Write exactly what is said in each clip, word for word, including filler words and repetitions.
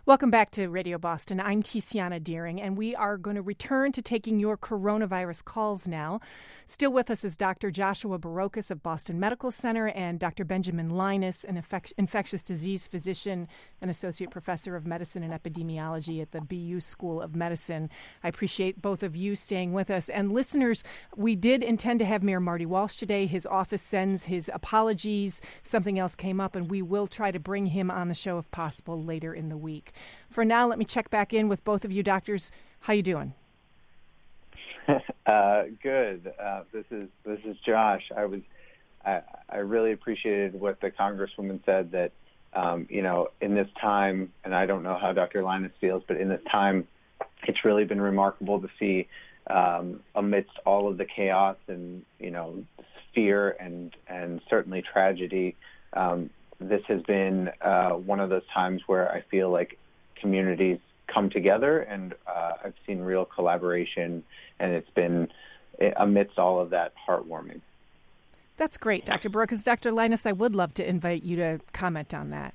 Welcome back to Radio Boston. I'm Tiziana Deering, and we are going to return to taking your coronavirus calls now. Still with us is Doctor Joshua Barocas of Boston Medical Center and Doctor Benjamin Linus, an infec- infectious disease physician and associate professor of medicine and epidemiology at the B U School of Medicine. I appreciate both of you staying with us. And listeners, we did intend to have Mayor Marty Walsh today. His office sends his apologies. Something else came up, and we will try to bring him on the show if possible later in the week. For now, let me check back in with both of you doctors. How you doing? uh, good. Uh, this is this is Josh. I was I, I really appreciated what the Congresswoman said that um, you know in this time, and I don't know how Doctor Linus feels, but in this time, it's really been remarkable to see um, amidst all of the chaos and you know fear and and certainly tragedy. Um, this has been uh, one of those times where I feel like communities come together, and uh, I've seen real collaboration, and it's been, amidst all of that, heartwarming. That's great, Doctor Barocas. Doctor Linus, I would love to invite you to comment on that.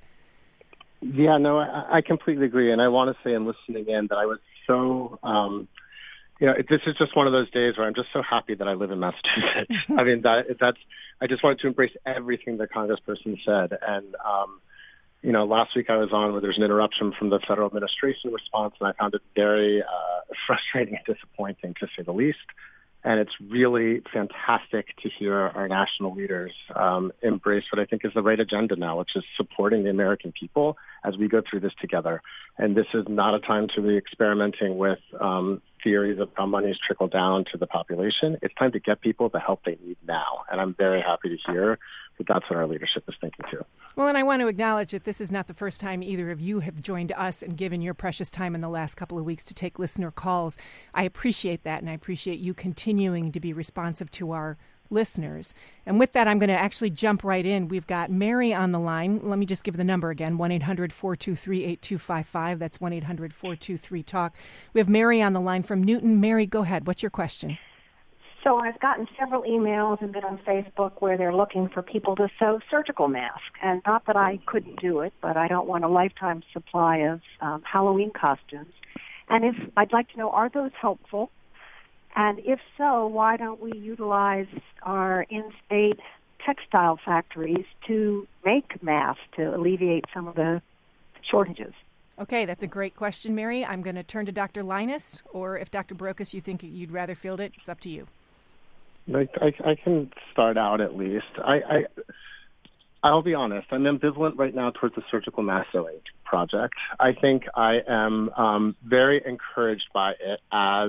Yeah, no, I, I completely agree, and I want to say in listening in that I was so, um, you know, it, this is just one of those days where I'm just so happy that I live in Massachusetts. I mean, that that's, I just wanted to embrace everything the Congressperson said, and um, You know, last week I was on where there's an interruption from the federal administration response, and I found it very uh, frustrating and disappointing, to say the least. And it's really fantastic to hear our national leaders um, embrace what I think is the right agenda now, which is supporting the American people as we go through this together. And this is not a time to be experimenting with um, theories of how monies trickle down to the population. It's time to get people the help they need now. And I'm very happy to hear that that's what our leadership is thinking too. Well, and I want to acknowledge that this is not the first time either of you have joined us and given your precious time in the last couple of weeks to take listener calls. I appreciate that, and I appreciate you continuing to be responsive to our listeners. And with that, I'm going to actually jump right in. We've got Mary on the line. Let me just give the number again, one eight hundred four two three eight two five five. That's one eight hundred four two three talk. We have Mary on the line from Newton. Mary, go ahead. What's your question? So I've gotten several emails and been on Facebook where they're looking for people to sew surgical masks. And not that I couldn't do it, but I don't want a lifetime supply of um, Halloween costumes. And if I'd like to know, are those helpful? And if so, why don't we utilize our in-state textile factories to make masks to alleviate some of the shortages? Okay, that's a great question, Mary. I'm going to turn to Doctor Linus, or if Doctor Barocas, you think you'd rather field it, it's up to you. I, I, I can start out at least. I, I, I'll be honest. I'm ambivalent right now towards the surgical mask sewing project. I think I am um, very encouraged by it as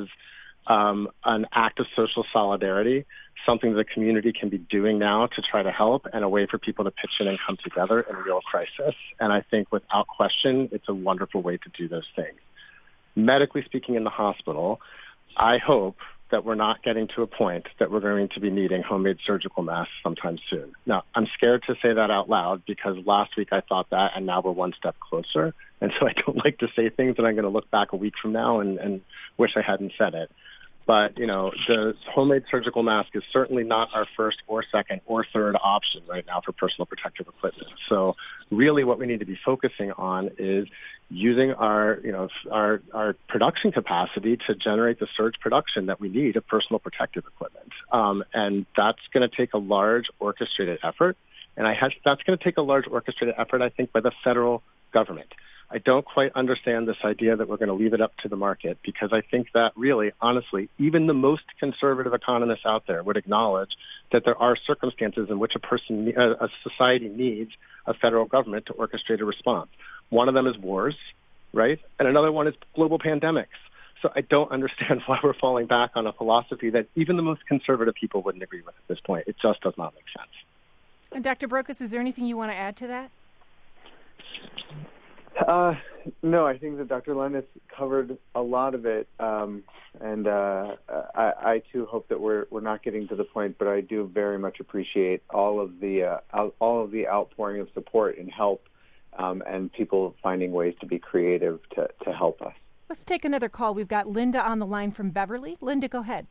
um, an act of social solidarity, something the community can be doing now to try to help, and a way for people to pitch in and come together in a real crisis. And I think without question, it's a wonderful way to do those things. Medically speaking, in the hospital, I hope that we're not getting to a point that we're going to be needing homemade surgical masks sometime soon. Now, I'm scared to say that out loud because last week I thought that, and now we're one step closer. And so I don't like to say things that I'm going to look back a week from now and, and wish I hadn't said it. But, you know, the homemade surgical mask is certainly not our first or second or third option right now for personal protective equipment. So really what we need to be focusing on is using our, you know, our, our production capacity to generate the surge production that we need of personal protective equipment. Um, and that's going to take a large orchestrated effort. And I have, that's going to take a large orchestrated effort, I think, by the federal government. I don't quite understand this idea that we're going to leave it up to the market, because I think that really, honestly, even the most conservative economists out there would acknowledge that there are circumstances in which a person, a society needs a federal government to orchestrate a response. One of them is wars, right? And another one is global pandemics. So I don't understand why we're falling back on a philosophy that even the most conservative people wouldn't agree with at this point. It just does not make sense. And Doctor Barocas, is there anything you want to add to that? Uh, no, I think that Doctor Linus covered a lot of it, um, and uh, I, I too hope that we're we're not getting to the point. But I do very much appreciate all of the uh, out, all of the outpouring of support and help, um, and people finding ways to be creative to, to help us. Let's take another call. We've got Linda on the line from Beverly. Linda, go ahead.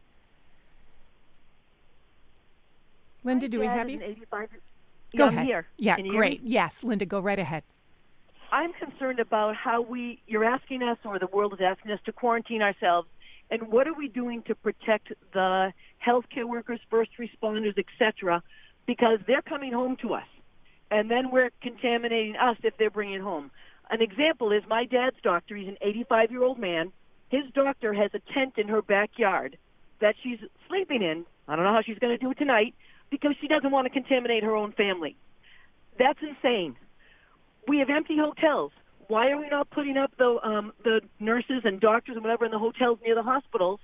Linda, Hi, do we Jen. have you? eighty-five Go yeah, ahead. I'm here. Yeah, Can you great. hear me? Yes, Linda, go right ahead. I'm concerned about how we, you're asking us, or the world is asking us, to quarantine ourselves, and what are we doing to protect the healthcare workers, first responders, et cetera, because they're coming home to us, and then we're contaminating us if they're bringing it home. An example is my dad's doctor. He's an eighty-five-year-old man. His doctor has a tent in her backyard that she's sleeping in. I don't know how she's going to do it tonight because she doesn't want to contaminate her own family. That's insane. We have empty hotels. Why are we not putting up the um, the nurses and doctors and whatever in the hotels near the hospitals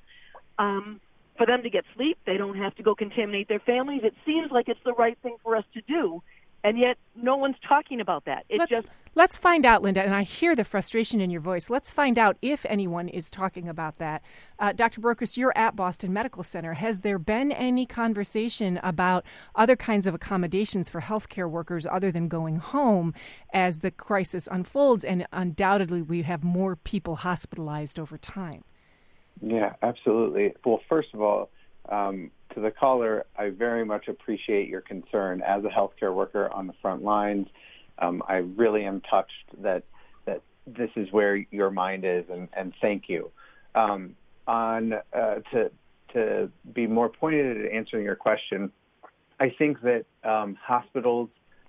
um, for them to get sleep? They don't have to go contaminate their families. It seems like it's the right thing for us to do, and yet no one's talking about that. It let's, just let's find out, Linda, and I hear the frustration in your voice. Let's find out if anyone is talking about that. Uh, Doctor Barocas, you're at Boston Medical Center. Has there been any conversation about other kinds of accommodations for healthcare workers other than going home as the crisis unfolds? And undoubtedly, we have more people hospitalized over time. Yeah, absolutely. Well, first of all, um, to the caller, I very much appreciate your concern. As a healthcare worker on the front lines, um, I really am touched that that this is where your mind is, and, and thank you. Um, on uh, to to be more pointed at answering your question, I think that um, hospitals,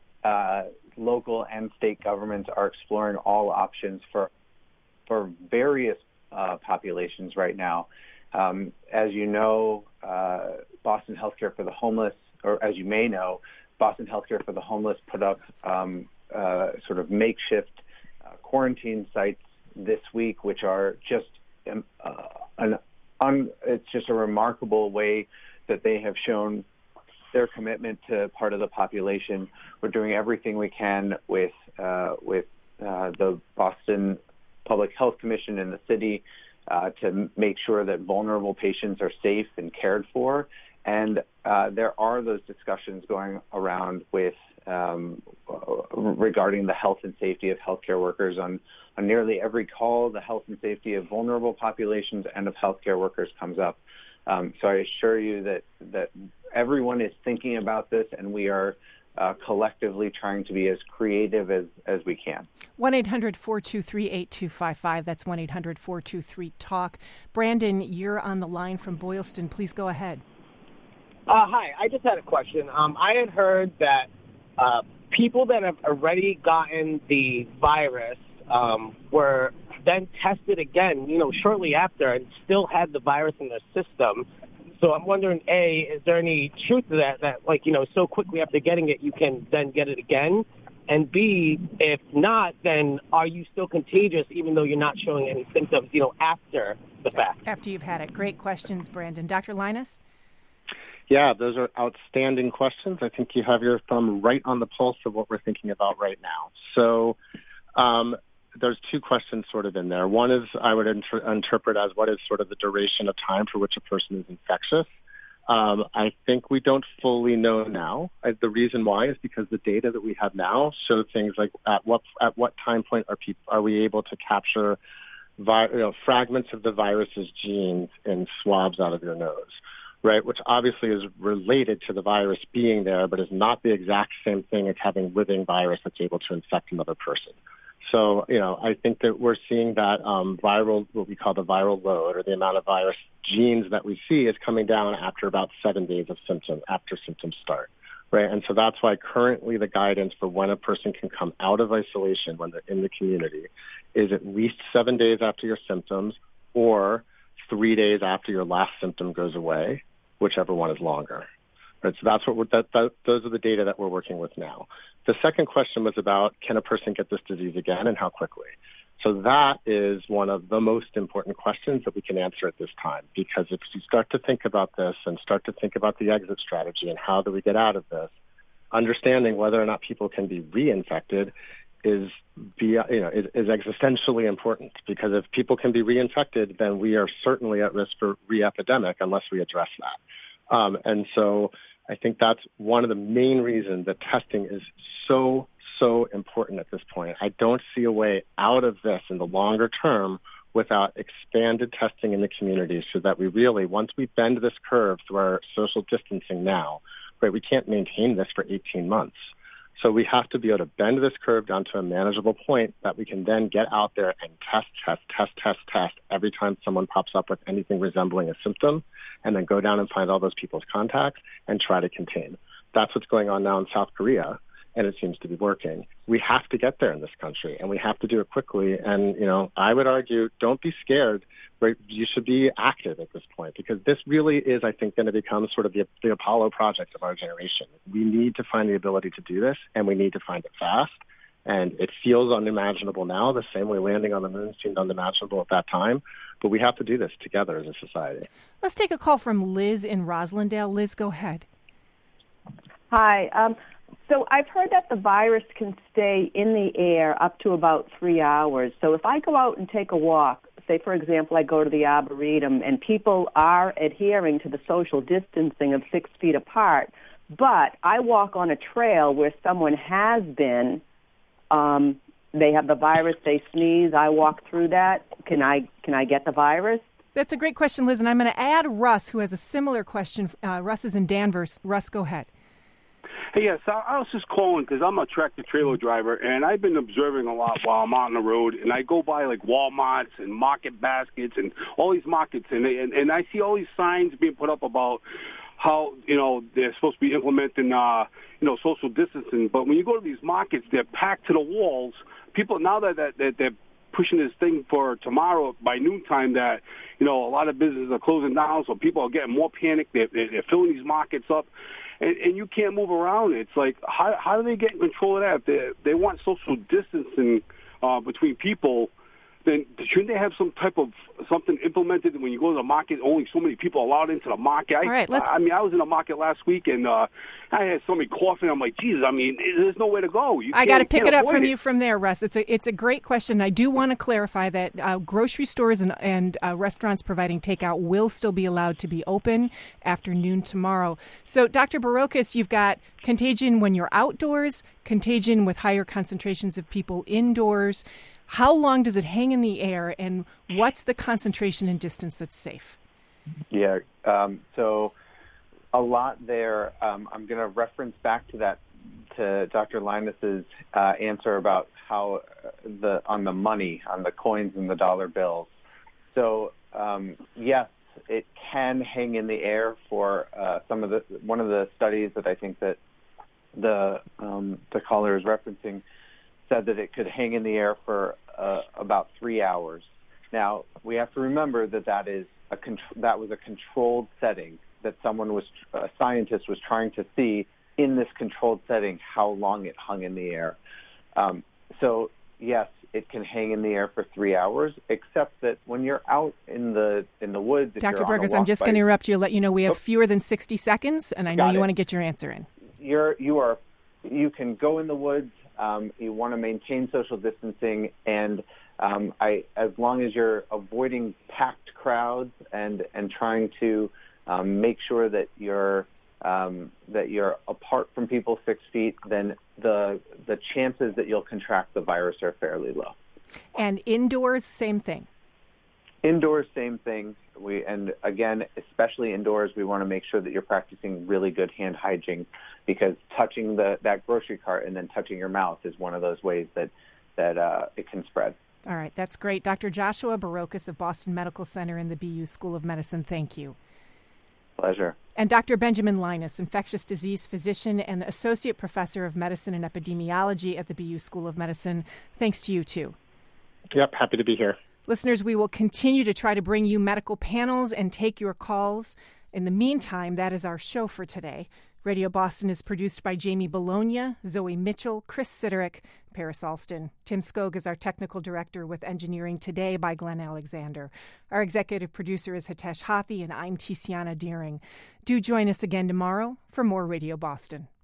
uh, local and state governments are exploring all options for for various uh, populations right now. Um, as you know, uh, Boston Healthcare for the Homeless, or as you may know, Boston Healthcare for the Homeless put up um, uh, sort of makeshift uh, quarantine sites this week, which are just um, uh, an un, it's just a remarkable way that they have shown their commitment to part of the population. We're doing everything we can with uh, with uh, the Boston Public Health Commission and the city Uh, to m- make sure that vulnerable patients are safe and cared for. And uh, there are those discussions going around with um, regarding the health and safety of healthcare workers on, on nearly every call. The health and safety of vulnerable populations and of healthcare workers comes up. Um, so I assure you that, that everyone is thinking about this, and we are Uh, collectively trying to be as creative as, as we can. one eight hundred four two three eight two five five. That's one eight hundred four two three talk. Brandon, you're on the line from Boylston. Please go ahead. Uh, hi. I just had a question. Um, I had heard that uh, people that have already gotten the virus um, were then tested again, you know, shortly after and still had the virus in their system. So I'm wondering, A, is there any truth to that, that, like, you know, so quickly after getting it, you can then get it again? And B, if not, then are you still contagious even though you're not showing any symptoms, you know, after the fact? After you've had it. Great questions, Brandon. Doctor Linus? Yeah, those are outstanding questions. I think you have your thumb right on the pulse of what we're thinking about right now. So um, there's two questions sort of in there. One is I would inter- interpret as what is sort of the duration of time for which a person is infectious. Um, I think we don't fully know now. I, the reason why is because the data that we have now show things like at what at what time point are people are we able to capture vi- you know, fragments of the virus's genes in swabs out of your nose, right? Which obviously is related to the virus being there, but is not the exact same thing as having living virus that's able to infect another person. So, you know, I think that we're seeing that um, viral, what we call the viral load, or the amount of virus genes that we see, is coming down after about seven days of symptoms, after symptoms start, right? And so that's why currently the guidance for when a person can come out of isolation when they're in the community is at least seven days after your symptoms or three days after your last symptom goes away, whichever one is longer. Right, so that's what we're, that, that, those are the data that we're working with now. The second question was about, can a person get this disease again and how quickly? So that is one of the most important questions that we can answer at this time, because if you start to think about this and start to think about the exit strategy and how do we get out of this, understanding whether or not people can be reinfected is, be, you know, is, is existentially important, because if people can be reinfected, then we are certainly at risk for re-epidemic unless we address that. Um, and so I think that's one of the main reasons that testing is so, so important at this point. I don't see a way out of this in the longer term without expanded testing in the community, so that we really, once we bend this curve through our social distancing now, right, we can't maintain this for eighteen months. So we have to be able to bend this curve down to a manageable point that we can then get out there and test, test, test, test, test every time someone pops up with anything resembling a symptom, and then go down and find all those people's contacts and try to contain. That's what's going on now in South Korea, and it seems to be working. We have to get there in this country, and we have to do it quickly. And, you know, I would argue, don't be scared. You should be active at this point, because this really is, I think, going to become sort of the, the Apollo project of our generation. We need to find the ability to do this, and we need to find it fast. And it feels unimaginable now, the same way landing on the moon seemed unimaginable at that time. But we have to do this together as a society. Let's take a call from Liz in Roslindale. Liz, go ahead. Hi. Um, so I've heard that the virus can stay in the air up to about three hours. So if I go out and take a walk, say, for example, I go to the Arboretum, and people are adhering to the social distancing of six feet apart, but I walk on a trail where someone has been, um, they have the virus, they sneeze, I walk through that, can I can I get the virus? That's a great question, Liz, and I'm going to add Russ, who has a similar question. Uh, Russ is in Danvers. Russ, go ahead. Hey, yes, I, I was just calling because I'm a tractor-trailer driver, and I've been observing a lot while I'm out on the road, and I go by, like, Walmarts and Market Baskets and all these markets, and, they, and, and I see all these signs being put up about how, you know, they're supposed to be implementing, uh, you know, social distancing. But when you go to these markets, they're packed to the walls. People, now that, that, that they're pushing this thing for tomorrow by noontime, that, you know, a lot of businesses are closing down, so people are getting more panicked. They're, they're filling these markets up. And, and you can't move around. It's like, how, how do they get in control of that? If they, they want social distancing uh, between people, then shouldn't they have some type of something implemented when you go to the market? Only so many people allowed into the market. I, All right, let's... I mean, I was in the market last week, and uh, I had somebody coughing. I'm like, Jesus, I mean, there's nowhere to go. You I got to pick it up from it. you from there, Russ. It's a it's a great question. I do want to clarify that uh, grocery stores and, and uh, restaurants providing takeout will still be allowed to be open after noon tomorrow. So, Doctor Barocas, you've got contagion when you're outdoors, contagion with higher concentrations of people indoors. How long does it hang in the air, and what's the concentration and distance that's safe? Yeah, um, so a lot there. Um, I'm going to reference back to that, to Doctor Linus's uh, answer about how the on the money, on the coins and the dollar bills. So um, yes, it can hang in the air for uh, some of the one of the studies that I think that the um, the caller is referencing said that it could hang in the air for uh, about three hours. Now, we have to remember that that is a con- that was a controlled setting, that someone was, a scientist was trying to see in this controlled setting how long it hung in the air. Um, so, yes, it can hang in the air for three hours, except that when you're out in the in the woods... Doctor Burgess, I'm just going to interrupt you, let you know we have oh. fewer than sixty seconds, and I know Got you it. want to get your answer in. You're, you are, you can go in the woods. Um, you want to maintain social distancing, and um, I, as long as you're avoiding packed crowds and, and trying to um, make sure that you're um, that you're apart from people six feet, then the the chances that you'll contract the virus are fairly low. And indoors, same thing. Indoors, same thing. We and again, especially indoors, we want to make sure that you're practicing really good hand hygiene, because touching the that grocery cart and then touching your mouth is one of those ways that that uh, it can spread. All right, that's great. Doctor Joshua Barocas of Boston Medical Center in the B U School of Medicine, thank you. Pleasure. And Doctor Benjamin Linus, infectious disease physician and associate professor of medicine and epidemiology at the B U School of Medicine, thanks to you too. Yep, happy to be here. Listeners, we will continue to try to bring you medical panels and take your calls. In the meantime, that is our show for today. Radio Boston is produced by Jamie Bologna, Zoe Mitchell, Chris Siderick, Paris Alston. Tim Skog is our technical director, with engineering today by Glenn Alexander. Our executive producer is Hitesh Hathi, and I'm Tiziana Deering. Do join us again tomorrow for more Radio Boston.